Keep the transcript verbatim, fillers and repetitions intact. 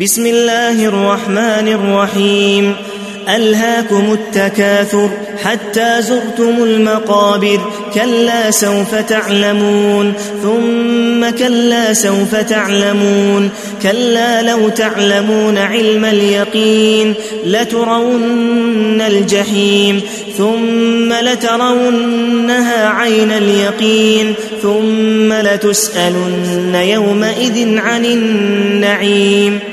بسم الله الرحمن الرحيم ألهاكم التكاثر حتى زرتم المقابر كلا سوف تعلمون ثم كلا سوف تعلمون كلا لو تعلمون علم اليقين لترون الجحيم ثم لترونها عين اليقين ثم لتسألن يومئذ عن النعيم